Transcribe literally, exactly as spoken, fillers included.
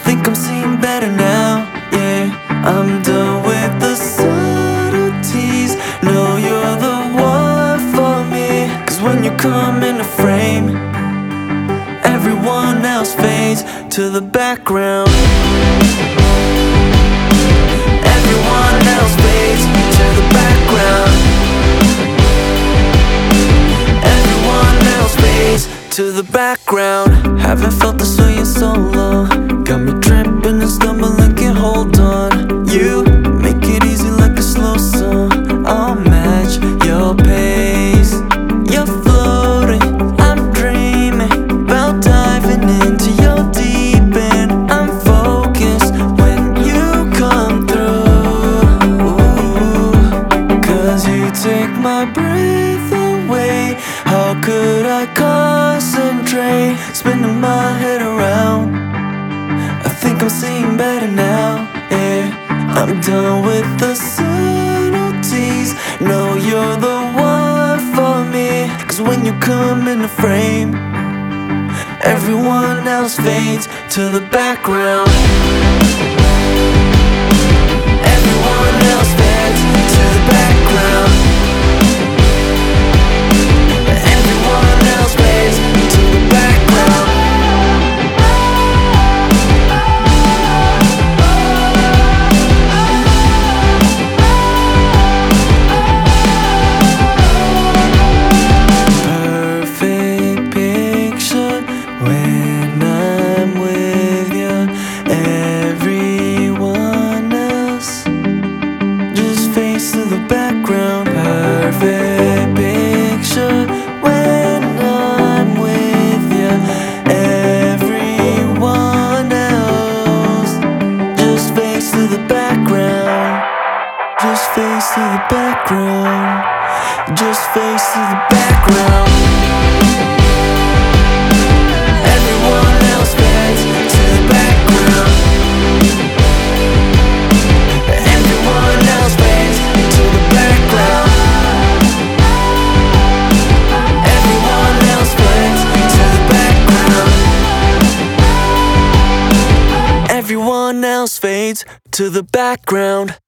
think I'm seeing better now, yeah. I'm done with the subtleties. No, you're the one for me. Cause when you come in the frame, everyone else fades to the background. Everyone else fades to the background. Everyone else fades to the background. Haven't felt this way in so long. Got me tripping and stumbling, can't hold on. You make it easy like a slow song. I'll match your pace. You're floating, I'm dreaming about diving into your deep end. I'm focused when you come through. Cause you take my breath away. How could I concentrate? Spinning my head around. I think I'm seeing better now, yeah. I'm done with the subtleties. No, you're the one for me. Cause when you come in the frame, everyone else fades to the background. Everyone else fades to the background. Everyone else fades to the background. When I'm with you, everyone else just fades to the background. Perfect picture. When I'm with you, everyone else just fades to the background. Just fades to the background. Just fades to the background. Everyone else fades to the background.